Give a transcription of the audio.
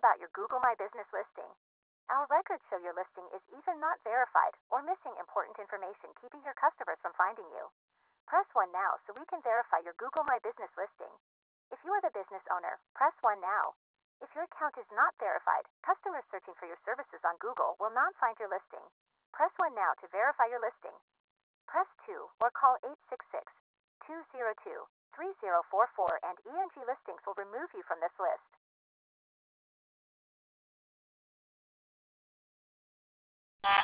about your Google My Business listing. Our records show your listing is either not verified or missing important information, keeping your customers from finding you. Press 1 now so we can verify your Google My Business listing. If you are the business owner, press 1 now. If your account is not verified, customers searching for your services on Google will not find your listing. Press 1 now to verify your listing. Press 2 or call 866-202-3044 and ENG Listings will remove you from this list.